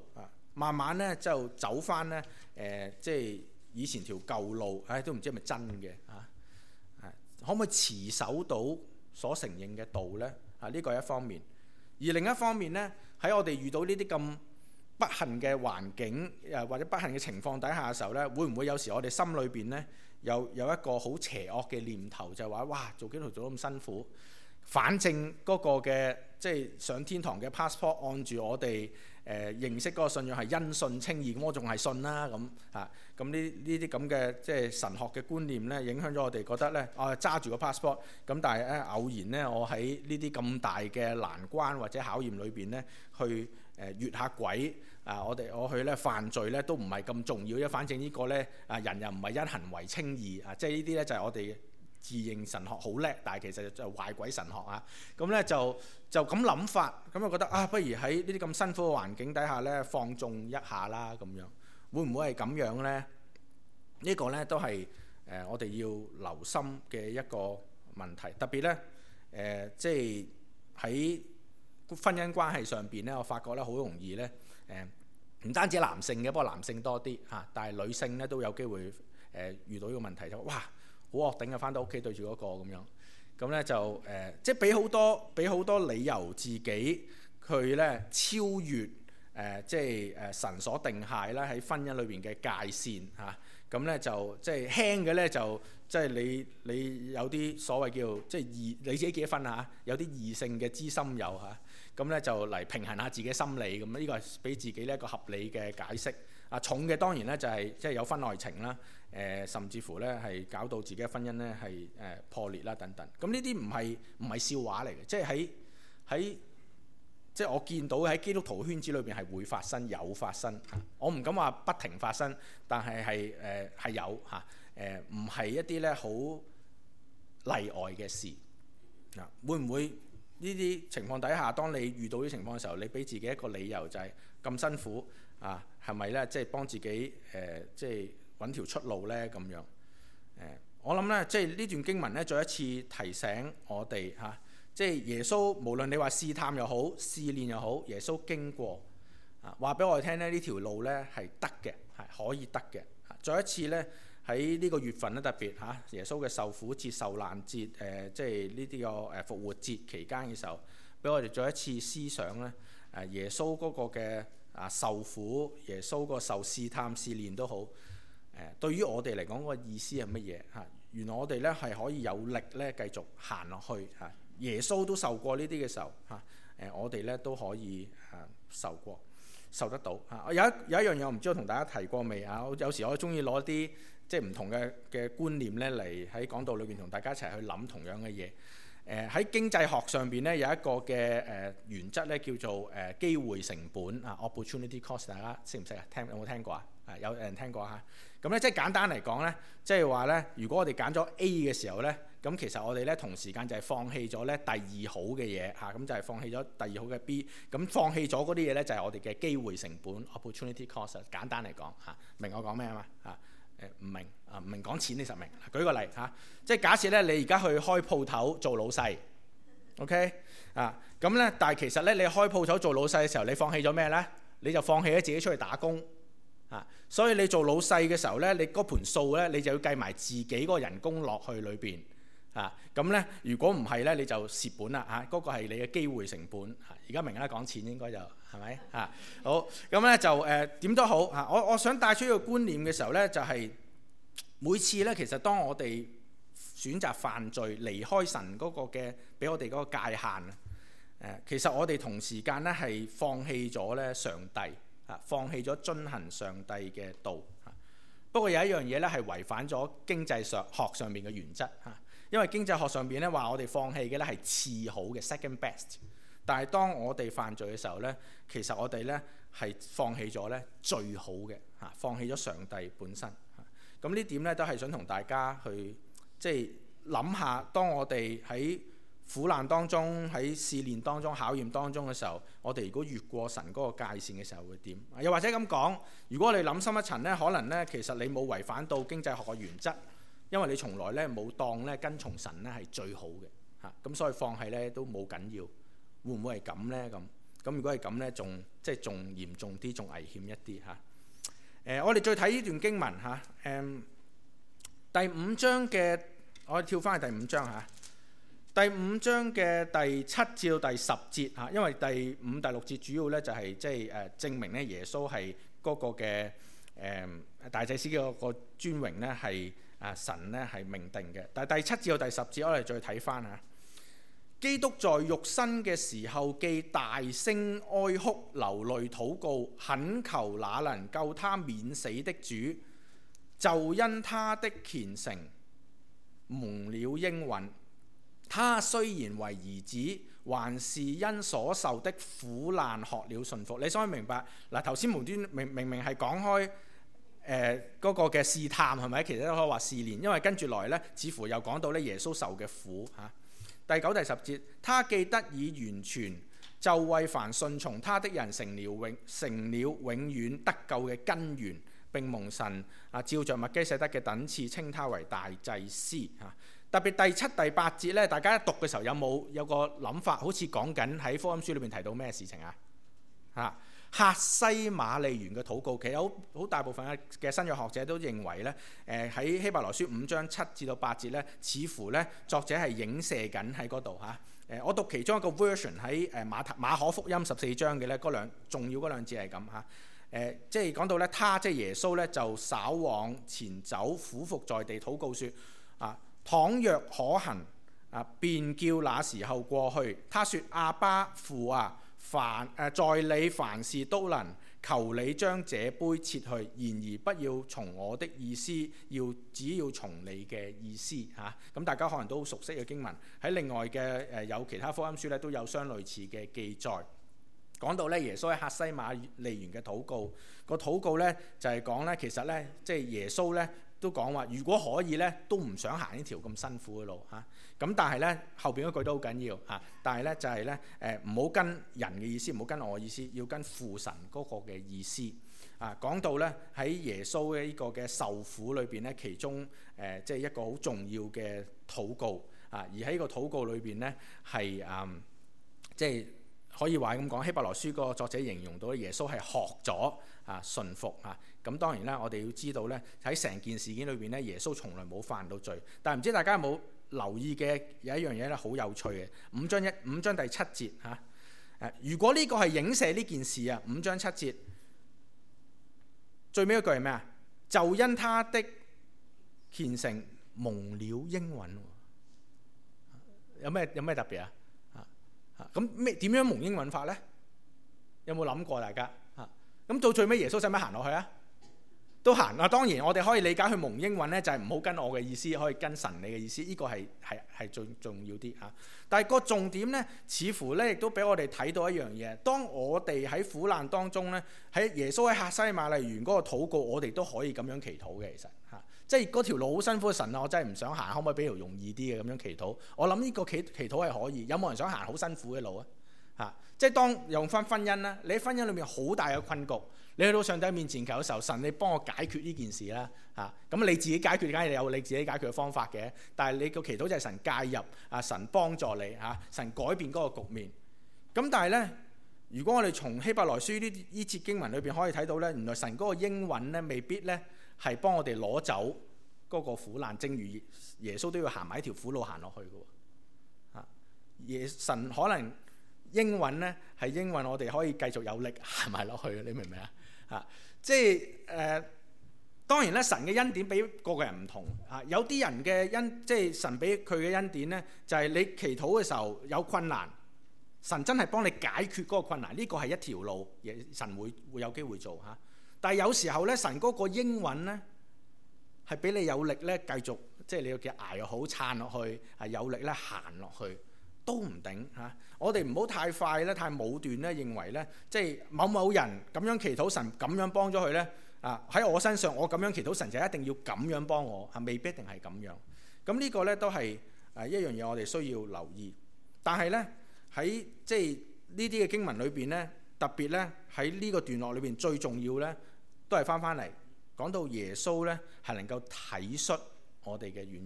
A: 慢慢咧就走翻咧誒，即係以前條舊路，唉、哎、都唔知係咪真嘅啊？可唔可以持守到所承認嘅道呢？啊，呢個係一方面。而另一方面呢，喺我哋遇到呢啲咁不幸嘅環境，誒或者不幸嘅情況底下嘅時候呢，會唔會有時我哋心裏邊呢，有有一個好邪惡嘅念頭，就係話：哇，做基督徒做得咁辛苦，反正嗰個嘅即係上天堂嘅 passport 按住我哋誒、呃、認識嗰個信仰係因信稱義，咁我仲係信啦咁嚇。咁呢呢啲咁嘅即係神學嘅觀念咧，影響咗我哋覺得咧，啊揸住個 passport，咁但係咧偶然咧，我喺呢啲咁大嘅難關或者考驗裏邊咧，去誒、呃、越下軌啊！我哋我去咧犯罪咧都唔係咁重要，因為反正個呢個咧啊人又唔係因行為稱義啊，即係呢啲咧就係、是、我哋自認神學好叻，但係其實就壞鬼神學啊！咁咧就就咁諗法，咁就覺得啊，不如喺呢啲咁辛苦嘅環境底下咧放縱一下啦咁樣。會唔會係咁樣呢？呢、這個呢都係誒、呃、我哋要留心嘅一個問題。特別呢，誒、呃，即係喺婚姻關係上邊呢，我發覺咧好容易呢，誒、呃，唔單止男性嘅，不過男性多啲嚇、啊，但係女性呢都有機會誒、呃、遇到呢個問題，就哇好惡頂啊！返到屋企對住嗰個咁樣，咁呢就誒、呃，即係俾好多俾好多理由自己佢呢超越。誒、呃、即係誒、呃、神所定下咧喺婚姻裏邊嘅界線嚇，咁、啊、咧就即係輕嘅咧就即係你你有啲所謂叫即係異你自己結婚嚇，有啲異性嘅知心友嚇，咁、啊、咧就嚟平衡下自己心理咁，呢、這個係俾自己呢一個合理嘅解釋。啊重嘅當然咧就係、是、即係有婚外情啦，誒、啊、甚至乎咧係搞到自己嘅婚姻咧係誒破裂啦等等。咁呢啲唔係唔係笑話嚟嘅，即係喺喺。即係我見到喺基督徒圈子裏邊係會發生有發生，我唔敢話不停發生，但係係誒係有嚇誒，唔係一啲咧好例外嘅事啊。會唔會呢啲情況底下，當你遇到啲情況嘅時候，你俾自己一個理由就係咁辛苦啊？係咪咧？即係幫自己誒、呃，即係揾條出路咧咁樣誒、呃？我諗咧，即係呢段經文咧，再一次提醒我哋嚇。啊即係耶穌，無論你話試探又好、試煉又好，耶穌經過啊，話俾我哋聽咧，呢條路咧係得嘅，係可以得嘅。再一次咧喺呢個月份咧，特別嚇、啊、耶穌嘅受苦節、受難節，誒、呃、即係呢啲個誒復活節期間嘅時候，俾我哋再一次思想咧，誒耶穌嗰個嘅啊受苦，耶穌個受試探、試煉都好，誒、呃、對於我哋嚟講個意思係乜嘢嚇？原來我哋咧係可以有力咧繼續行落去嚇。啊耶穌都受過呢啲嘅時候嚇，誒、啊、我哋咧都可以誒、啊、受過受得到嚇、啊。有一有一樣嘢我唔知我同大家提過未啊？我有時我中意攞啲即係唔同嘅嘅觀念咧嚟喺講道裏邊同大家一齊去諗同樣嘅嘢。誒、啊、喺經濟學上邊咧有一個嘅誒、呃、原則咧叫做誒、呃、機會成本啊 opportunity cost， 大家識唔識啊？聽有冇聽過啊？啊有人聽過嚇。咁咧即係簡單嚟講咧，即係話咧，如果我哋揀咗 A 嘅時候咧。咁其實我哋咧同時間就係放棄咗咧第二好嘅嘢嚇，咁就係放棄咗第二好嘅 B，咁放棄咗嗰啲嘢咧就係我哋嘅機會成本 opportunity cost。簡單嚟講嚇，明我講咩啊嘛嚇？誒唔明啊？唔明講錢你實明。舉個例嚇，即係假設咧你而家去開鋪頭做老細 ，OK 啊？咁咧，但係其實咧你開鋪頭做老細嘅時候，你放棄咗咩咧？你就放棄咗自己出去打工。啊，所以你做老細嘅時候咧，你嗰盤數咧，你就要計埋自己嗰個人工落去裏邊。啊，咁咧，如果唔係咧，你就蝕本啦嚇。嗰、啊那個係你嘅機會成本。而、啊、家明啦，講錢應該就係咪啊？好，咁咧就誒點、呃、都好嚇、啊。我我想帶出一個觀念嘅時候咧，就係、是、每次咧，其實當我哋選擇犯罪、離開神嗰個嘅俾我哋嗰個界限啊，誒，其實我哋同時間咧係放棄咗咧上帝啊，放棄咗遵行上帝嘅道啊。不過有一樣嘢咧係違反咗經濟上學上面嘅原則嚇。啊因為經濟學上邊咧話我哋放棄嘅咧係次好嘅 second best， 但係當我哋犯罪嘅時候咧，其實我哋咧係放棄咗咧最好嘅嚇，放棄咗上帝本身嚇。咁呢點咧都係想同大家去即係諗下，當我哋喺苦難當中、喺試煉當中、考驗當中嘅時候，我哋如果越過神嗰個界線嘅時候會點？又或者咁講，如果你諗深一層咧，可能咧其實你冇違反到經濟學嘅原則。因為你從來咧冇當咧跟從神咧係最好嘅嚇，咁所以放棄咧都冇緊要，會唔會係咁咧咁？ 咁如果係咁呢，仲即係仲嚴重啲，仲危險一啲嚇。誒、呃，我哋再睇呢段經文嚇，誒、嗯、第五章嘅，我哋跳翻去第五章嚇。第五章嘅第七至到第十節嚇，因為第五、第六節主要咧就係即係誒證明咧耶穌係嗰個嘅誒、呃、大祭司嘅個尊榮咧係啊神咧係命定嘅。但係第七至到第十節我哋再睇翻嚇，基督在肉身嘅時候，既大聲哀哭、流淚禱告，懇求那能救他免死的主，就因他的虔誠蒙了應允。他雖然為兒子，還是因所受的苦難學了順服。你所以明白嗱，頭先無端明明明係講開誒嗰、呃那個嘅試探係咪？其實都可以話試煉，因為跟住來呢，似乎又講到咧耶穌受嘅苦嚇、啊。第九、第十節，他既得以完全，就為凡順從他的人成了永成了永遠得救嘅根源，並蒙神啊照着麥基洗德嘅等次稱他為大祭司嚇。啊特別第七、第八節咧，大家一讀嘅時候有冇有，有個諗法？好似講緊喺福音書裏邊提到咩事情啊？嚇，客西馬尼園嘅禱告，其實好好大部分嘅新約學者都認為咧，誒喺希伯來書五章七至到八節咧，似乎咧作者係影射緊喺嗰度嚇。誒，我讀其中一個 version 喺誒馬太馬可福音十四章嘅咧，嗰兩重要嗰兩節係咁嚇。誒，即係講到咧，他即係耶穌咧，就稍往前走，俯伏在地禱告説啊。倘若可行啊，便叫那時候過去。他說：阿爸父啊，凡誒、呃、在你凡事都能，求你將這杯撤去。然而不要從我的意思，要只要從你嘅意思嚇。咁、啊、大家可能都熟悉嘅經文，喺另外嘅誒、呃、有其他福音書咧都有相類似嘅記載。講到咧耶穌喺客西馬尼園嘅禱告，個禱告咧就係講咧，其實咧即係耶穌咧。都講話，如果可以咧，都唔想行呢條咁辛苦嘅路嚇。咁、啊、但係咧後邊嗰句都好緊要嚇、啊。但係咧就係咧誒，唔好跟人嘅意思，唔好跟我嘅意思，要跟父神嗰個嘅意思啊。講到咧喺耶穌嘅呢個嘅受苦裏邊咧，其中誒即係一個好重要嘅禱告啊。而喺呢個禱告裏邊咧係誒即係可以話咁講，希伯來書個作者形容到耶穌係學咗啊順服啊。咁當然啦，我哋要知道咧，喺成件事件裏邊咧，耶穌從來冇犯到罪。但係唔知大家有冇留意嘅有一樣嘢咧，好有趣嘅。五章一五章第七節嚇，誒、啊，如果呢個係影射呢件事啊，五章七節最尾一句係咩啊？就因他的虔誠蒙了應允。有咩有咩特別啊？嚇嚇咁咩點樣蒙應允法咧？有冇諗過大家嚇？咁、啊、到最尾耶穌使唔使行落去啊？都行啊！當然我哋可以理解佢蒙應允咧，就係唔好跟我嘅意思，可以跟神你嘅意思。呢、這個係係係最重要啲嚇。但係個重點咧，似乎咧亦都俾我哋睇到一樣嘢。當我哋喺苦難當中咧，喺耶穌喺客西馬尼園嗰個禱告，我哋都可以咁樣祈禱嘅。其實嚇，即係嗰條路好辛苦嘅神啊！我真係唔想行，可唔可以俾條容易啲嘅咁樣祈禱？我諗呢個祈祈禱係可以。有冇人想行好辛苦嘅路啊？嚇！即係當用翻婚姻啦，你喺婚姻裏面好大嘅困局。你去到上帝面前求嘅時候，神你幫我解決呢件事啦嚇，咁、啊、你自己解決梗係有你自己解決嘅方法嘅，但係你個祈禱就係神介入啊，神幫助你嚇、啊，神改變嗰個局面。咁但係咧，如果我哋從希伯來書呢呢節經文裏邊可以睇到咧，原來神嗰個應允咧未必咧係幫我哋攞走嗰個苦難，正如耶穌都要行埋一條苦路行落去嘅喎嚇。耶、啊、神可能應允咧係應允我哋可以繼續有力行埋落去，你明唔明啊？啊，即係誒、呃，當然咧，神嘅恩典比個個人唔同啊。有啲人嘅恩，即係神俾佢嘅恩典咧，就係、是、你祈禱嘅時候有困難，神真係幫你解決嗰個困難。呢、這個係一條路，神會會有機會做嚇、啊。但係有時候咧，神嗰個應允咧係俾你有力咧繼續，即係你要叫捱又好撐落去，係有力咧行落去。都唔定嚇、啊，我哋唔好太快咧，太武斷咧，認為咧，即係某某人咁樣祈禱神咁樣幫咗佢咧，啊喺我身上我咁樣祈禱神就一定要咁樣幫我，係、啊、未必一定係咁樣。咁呢個咧都係誒、啊、一樣嘢，我哋需要留意。但係咧喺即係呢啲嘅經文裏邊咧，特別咧喺呢個段落裏邊最重要咧，都係翻翻嚟講到耶穌咧係能夠體恤我哋嘅軟弱。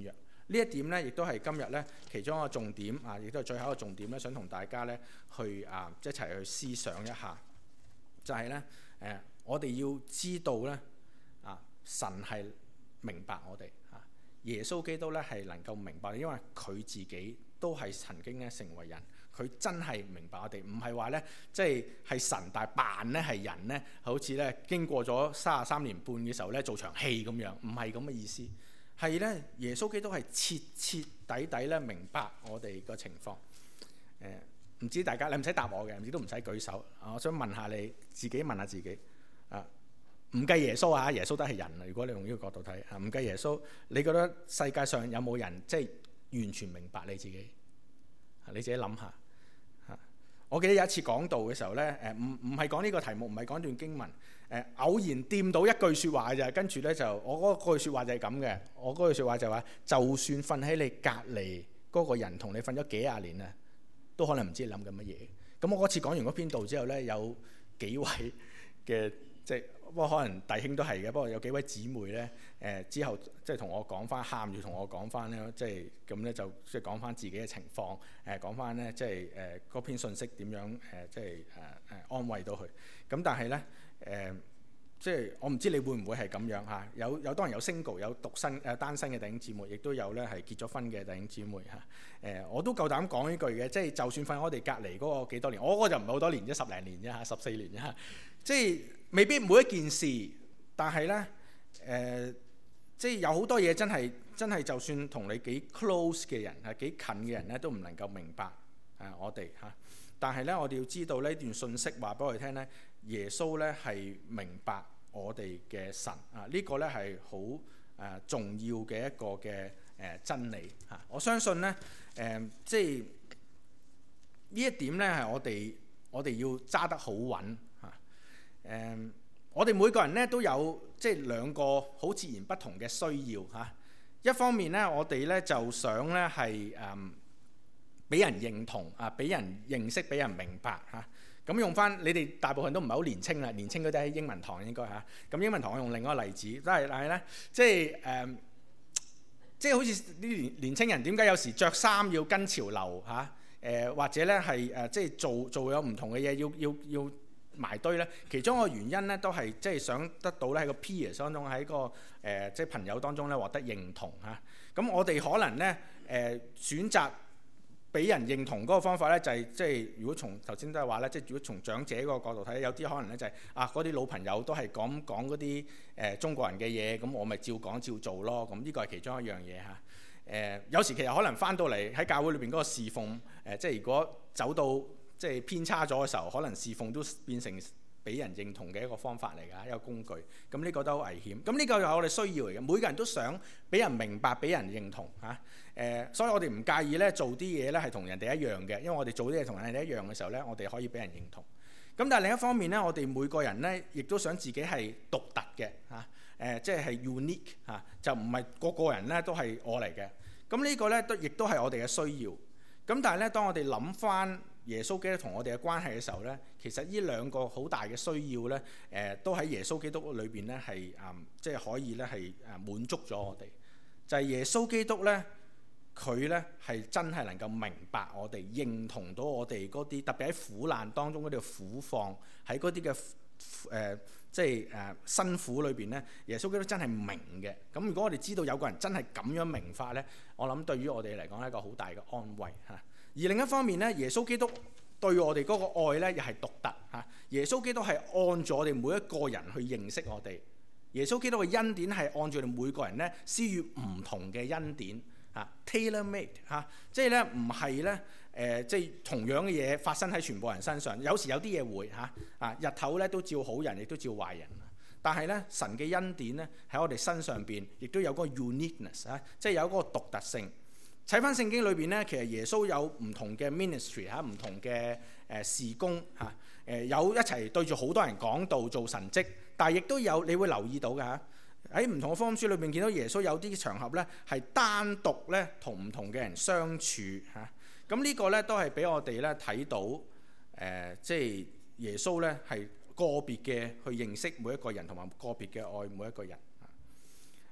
A: 呢一點呢，亦都係今日呢其中一個重點啊，亦都係最後一個重點咧，想同大家呢去啊一齊去思想一下，就係、是、呢，誒、呃，我哋要知道呢，啊，神係明白我哋啊，耶穌基督呢係能夠明白，因為佢自己都係曾經咧成為人。佢真係明白我哋，唔係話呢，即係係神，但係扮呢係人呢，好似呢經過咗三十三年半嘅時候呢，做場戲咁樣，唔係咁嘅意思。係呢，耶穌基督係徹徹底底咧明白我哋個情況。誒、呃，唔知大家你唔使答我嘅，唔知都唔使舉手。我想問下你自己，問下自己啊，唔計耶穌啊，耶穌都係人。如果你用呢個角度睇啊，唔計耶穌，你覺得世界上有冇人即係完全明白你自己？你自己諗下。我記得有一次講道嘅時候咧，誒唔唔係講呢個題目，唔係講段經文，誒、呃、偶然掂到一句説話嘅啫，跟住咧就我嗰句説話就係咁嘅，我嗰句説話就話，就算瞓喺你隔離嗰個人同你瞓咗幾廿年啊，都可能唔知你諗緊乜嘢。咁我嗰次講完嗰篇道之後咧，有幾位嘅即係不過可能弟兄都係嘅，不過有幾位姊妹咧，誒、呃、之後即係同我講翻，喊住同我講翻咧，即係咁咧就即係講翻自己嘅情況，誒講翻咧即係誒嗰篇信息點樣誒、呃、即係誒誒安慰到佢。咁但係咧誒即係我唔知你會唔會係咁樣嚇？有有當然有 single 有獨身誒、呃、單身嘅弟兄姊妹，亦都有咧係結咗婚嘅弟兄姊妹嚇。誒、呃、我都夠膽講呢句嘅，即係就算瞓我哋隔離嗰個幾多年，我嗰就唔係好多年啫，十零年啫嚇，十四年啫嚇，即係。未必每一件事，但係呢，誒、呃，即係有好多嘢真係真係，就算同你幾 close 嘅人，係幾近嘅人呢，都唔能夠明白啊我哋嚇。但係呢，我哋要知道呢段信息話俾我哋聽呢，耶穌呢係明白我哋嘅神啊，呢、這個呢係好誒重要嘅一個嘅誒、呃、真理嚇、啊。我相信呢，誒、呃，即係呢一點呢係我哋我哋要揸得好穩。誒、嗯，我哋每個人咧都有即係兩個好自然不同嘅需要嚇、啊。一方面咧，我哋咧就想咧係誒俾人認同啊，俾人認識，俾人明白嚇。咁、啊、用翻你哋大部分都唔係好年青啦，年青嗰啲喺英文堂應該嚇。咁、啊、英文堂我用另一個例子，都係但係咧，即係誒、嗯，即係好似啲年年青人點解有時着衫要跟潮流嚇？誒、啊、或者咧係誒即係做做有唔同嘅嘢要要要。要埋堆咧，其中一個原因咧，都係即係想得到咧喺個 peers 當中，喺個誒、呃、即係朋友當中咧獲得認同嚇。咁、啊、我哋可能咧誒、呃、選擇俾人認同嗰個方法咧，就係、是、即係如果從頭先都係話咧，即係如果從長者嗰個角度睇，有啲可能咧就係、是、啊嗰啲老朋友都係講講嗰啲誒中國人嘅嘢，咁我咪照講照做咯。咁呢個係其中一樣嘢嚇。誒、啊、有時其實可能翻到嚟喺教會裏邊嗰個侍奉誒、呃，即係如果走到即係偏差咗嘅時候，可能侍奉都變成俾人認同嘅一個方法嚟㗎，一個工具。咁呢個都好危險。咁呢個係我哋需要嚟嘅，每個人都想俾人明白、俾人認同嚇。誒、呃，所以我哋唔介意咧做啲嘢咧係同人哋一樣嘅，因為我哋做啲嘢同人哋一樣嘅時候咧，我哋可以俾人認同。咁但係另一方面咧，我哋每個人咧亦都想自己係獨特嘅嚇。誒、呃，即係係 unique 嚇、啊，就唔係個個人咧都係我嚟嘅。咁呢個咧都亦都係我哋嘅需要。咁但係咧，當我哋諗翻耶穌基督同我哋嘅關係嘅時候咧，其實呢兩個好大嘅需要咧，誒、呃、都喺耶穌基督裏邊咧係誒，即係可以咧係誒滿足咗我哋。就係、是、耶穌基督咧，佢咧係真係能夠明白我哋，認同到我哋嗰啲，特別喺苦難當中嗰啲苦況，喺嗰啲嘅誒即係誒、呃、辛苦裏邊咧，耶穌基督真係明嘅。咁如果我哋知道有個人真係咁樣明法咧，我諗對於我哋嚟講係一個好大嘅安慰嚇。而另一方面咧，耶穌基督對我哋嗰個愛咧，又係獨特嚇。耶穌基督係按住我哋每一個人去認識我哋。耶穌基督嘅恩典係按住我哋每個人咧施予唔同嘅恩典嚇 ，tailor made 嚇，即係咧唔係咧誒，即係同樣嘅嘢發生喺全部人身上。有時有啲嘢會嚇啊，日頭咧都照好人，亦都照壞人。但係咧，神嘅恩典咧喺我哋身上邊，亦都有嗰個 uniqueness 嚇，即係有嗰個獨特性。睇翻聖經裏邊咧，其實耶穌有唔同嘅 ministry 嚇，唔同嘅誒事工嚇，誒有一齊對住好多人講道做神蹟，但係亦都有你會留意到嘅嚇，喺唔同嘅福音書裏邊見到耶穌有啲場合咧係單獨咧同唔同嘅人相處嚇，咁呢個咧都係俾我哋咧睇到誒，即係耶穌咧係個別嘅去認識每一個人，同埋個別嘅愛每一個人。誒、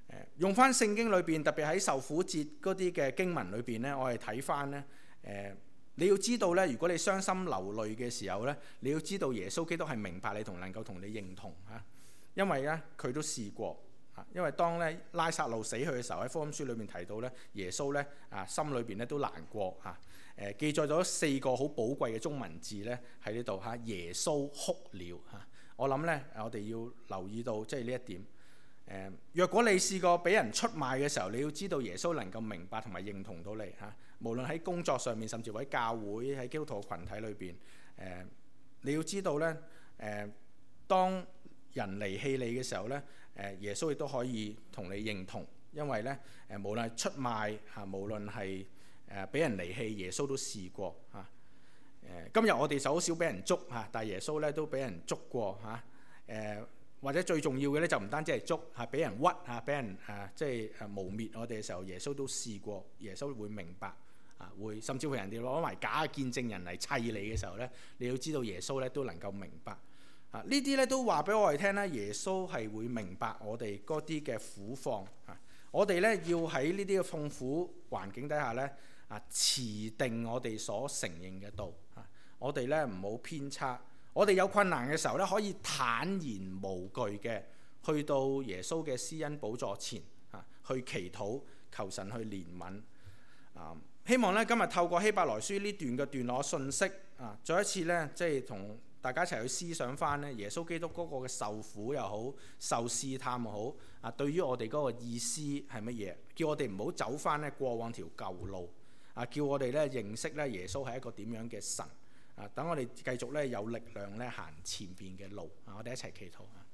A: 用翻聖經裏邊，特別喺受苦節嗰啲嘅經文裏邊呢，我哋睇翻呢。誒、呃，你要知道呢，如果你傷心流淚嘅時候呢，你要知道耶穌基督係明白你同能夠同你認同嚇、啊，因為呢，佢都試過嚇、啊，因為當呢拉撒路死去嘅時候，喺福音書裏面提到呢，耶穌呢啊心裏邊呢都難過嚇。誒、啊、記載咗四個好寶貴嘅中文字呢喺呢度嚇，耶穌哭了嚇、啊。我諗呢，我哋要留意到即係呢一點。誒，若果你試過俾人出賣嘅時候，你要知道耶穌能夠明白同埋認同到你嚇。無論喺工作上面，甚至喺教會、喺基督徒群體裏邊，誒，你要知道咧，誒，當人離棄你嘅時候咧，誒，耶穌亦都可以同你認同，因為咧，誒，無論係出賣嚇，無論係誒俾人離棄，耶穌都試過嚇。誒，今日我哋就好少俾人捉嚇，但係耶穌咧都俾人捉過嚇。誒。或者最重要嘅咧，就唔單止係捉嚇，俾人屈嚇，俾人誒即係誒誣蔑我哋嘅時候，耶穌都試過。耶穌會明白啊，會甚至乎人哋攞埋假嘅見證人嚟砌你嘅時候咧，你要知道耶穌咧都能夠明白啊。呢啲咧都話俾我哋聽咧，耶穌係會明白我哋嗰啲嘅苦況啊。我哋咧要喺呢啲嘅痛苦環境底下咧啊，持定我哋所承認嘅道啊。我哋咧唔好偏差。我哋有困難嘅時候咧，可以坦然無懼嘅去到耶穌嘅施恩寶座前啊，去祈禱求神去憐憫啊。希望咧今日透過希伯來書呢段嘅段落信息啊，再一次咧即係同大家一齊去思想翻咧耶穌基督嗰個嘅受苦又好，受試探又好啊，對於我哋嗰個意思係乜嘢？叫我哋唔好走翻咧過往條舊路啊，叫我哋咧認識咧耶穌係一個點樣嘅神。啊！等我哋繼續咧有力量咧行前邊嘅路啊！我哋一齊祈禱啊！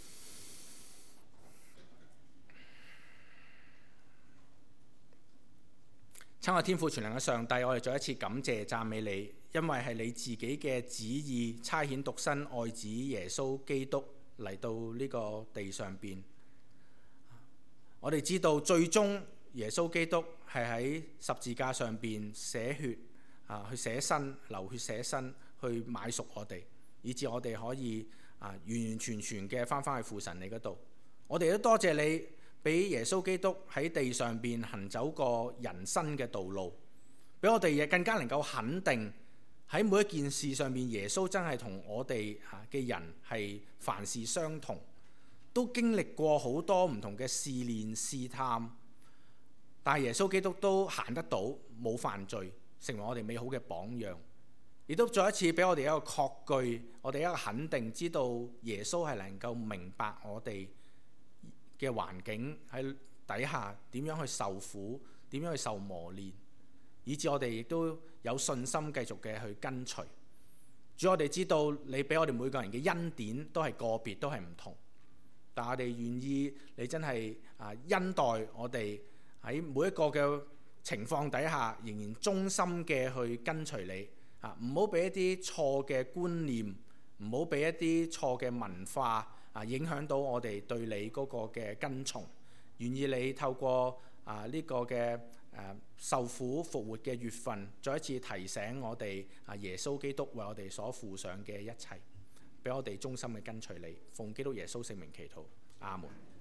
A: 親愛天父全能嘅上帝，我哋再一次感謝讚美你，因為係你自己嘅旨意差遣獨生愛子耶穌基督嚟到呢個地上邊。我哋知道最終耶穌基督係喺十字架上邊捨血。啊！去捨身流血捨身去買贖我哋，以致我哋可以啊完完全全嘅翻返去父神你嗰度。我哋都多謝你俾耶穌基督喺地上邊行走過人生嘅道路，俾我哋亦更加能夠肯定喺每一件事上邊，耶穌真係同我哋嚇嘅人係凡事相同，都經歷過好多唔同嘅試煉試探，但係耶穌基督都行得到，冇犯罪。成為我哋美好嘅榜樣，亦都再一次俾我哋一個確據，我哋一個肯定，知道耶穌係能夠明白我哋嘅環境喺底下點樣去受苦，點樣去受磨練，以致我哋亦都有信心繼續嘅去跟隨。主，我哋知道你俾我哋每個人嘅恩典都係個別，都係唔同，但我哋願意你真係啊恩待我哋喺每一個嘅情況底下，仍然忠心嘅去跟隨你啊！唔好俾一啲錯嘅觀念，唔好俾一啲錯嘅文化啊影響到我哋對你嗰個嘅跟從。願意你透過啊呢個嘅誒受苦復活嘅月份，再一次提醒我哋啊耶穌基督為我哋所付上嘅一切，俾我哋忠心嘅跟隨你。奉基督耶穌聖名祈禱，阿門。